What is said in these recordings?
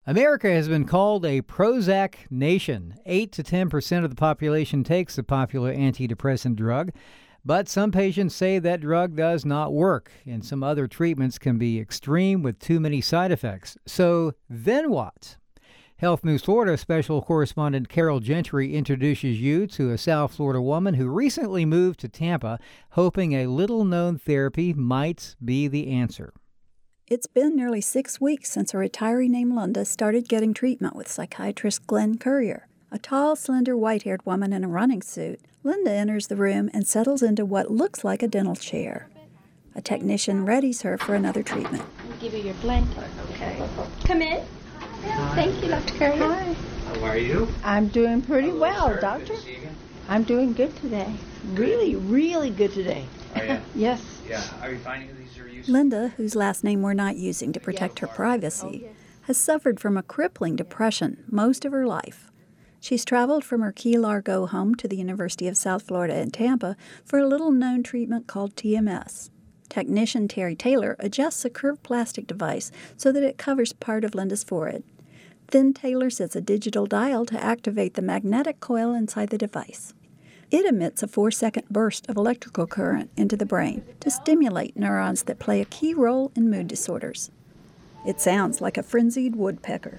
America has been called a Prozac nation. 8 to 10% of the population takes the popular antidepressant drug, but some patients say that drug does not work, and some other treatments can be extreme with too many side effects. So then what? Health News Florida special correspondent Carol Gentry introduces you to a South Florida woman who recently moved to Tampa, hoping a little-known therapy might be the answer. It's been nearly 6 weeks since a retiree named Linda started getting treatment with psychiatrist Glenn Currier. A tall, slender, white-haired woman in a running suit, Linda enters the room and settles into what looks like a dental chair. A technician readies her for another treatment. I'll give you your blanket. Okay. Come in. Hi. Thank you, Dr. Currier. Hi. How are you? I'm doing pretty Hello, well, sir. Doctor. Good to see you. I'm doing good today. Really, really good today. Are you? Yes. Yeah. Are you finding these are useful? Linda, whose last name we're not using to protect her privacy, has suffered from a crippling depression most of her life. She's traveled from her Key Largo home to the University of South Florida in Tampa for a little-known treatment called TMS. Technician Terry Taylor adjusts a curved plastic device so that it covers part of Linda's forehead. Then Taylor sets a digital dial to activate the magnetic coil inside the device. It emits a 4-second burst of electrical current into the brain to stimulate neurons that play a key role in mood disorders. It sounds like a frenzied woodpecker.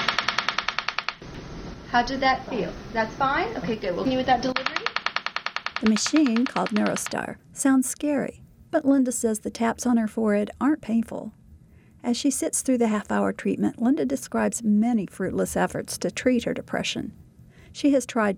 How did that feel? That's fine? Okay, good. We'll continue with that delivery. The machine, called Neurostar, sounds scary, but Linda says the taps on her forehead aren't painful. As she sits through the half-hour treatment, Linda describes many fruitless efforts to treat her depression. She has tried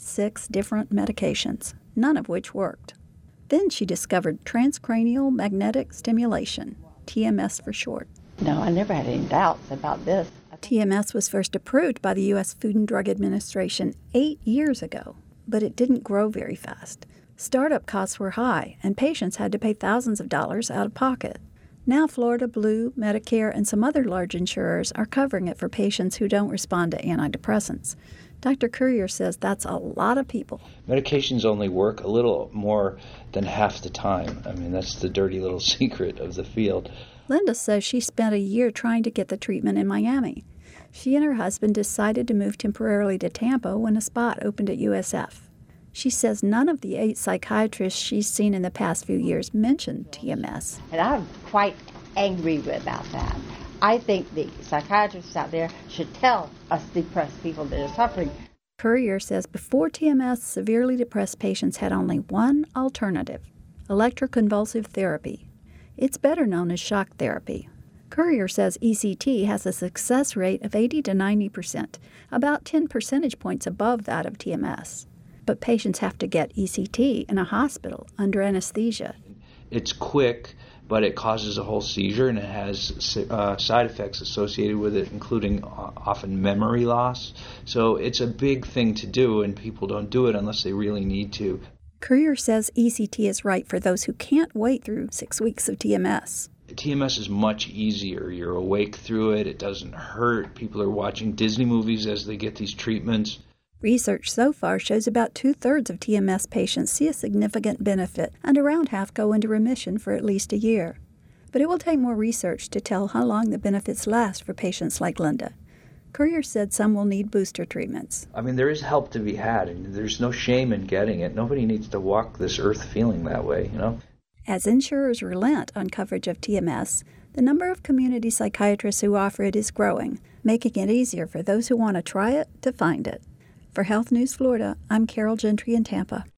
26 different medications, none of which worked. Then she discovered transcranial magnetic stimulation, TMS for short. No, I never had any doubts about this. TMS was first approved by the U.S. Food and Drug Administration 8 years ago, but it didn't grow very fast. Startup costs were high, and patients had to pay thousands of dollars out of pocket. Now Florida Blue, Medicare, and some other large insurers are covering it for patients who don't respond to antidepressants. Dr. Currier says that's a lot of people. Medications only work a little more than half the time. I mean, that's the dirty little secret of the field. Linda says she spent a year trying to get the treatment in Miami. She and her husband decided to move temporarily to Tampa when a spot opened at USF. She says none of the 8 psychiatrists she's seen in the past few years mentioned TMS. And I'm quite angry about that. I think the psychiatrists out there should tell us depressed people that are suffering. Currier says before TMS, severely depressed patients had only one alternative, electroconvulsive therapy. It's better known as shock therapy. Currier says ECT has a success rate of 80 to 90%, about 10 percentage points above that of TMS. But patients have to get ECT in a hospital under anesthesia. It's quick, but it causes a whole seizure, and it has side effects associated with it, including often memory loss. So it's a big thing to do, and people don't do it unless they really need to. Currier says ECT is right for those who can't wait through 6 weeks of TMS. TMS is much easier. You're awake through it. It doesn't hurt. People are watching Disney movies as they get these treatments. Research so far shows about 2/3 of TMS patients see a significant benefit, and around half go into remission for at least a year. But it will take more research to tell how long the benefits last for patients like Linda. Currier said some will need booster treatments. I mean, there is help to be had, and there's no shame in getting it. Nobody needs to walk this earth feeling that way, you know? As insurers relent on coverage of TMS, the number of community psychiatrists who offer it is growing, making it easier for those who want to try it to find it. For Health News Florida, I'm Carol Gentry in Tampa.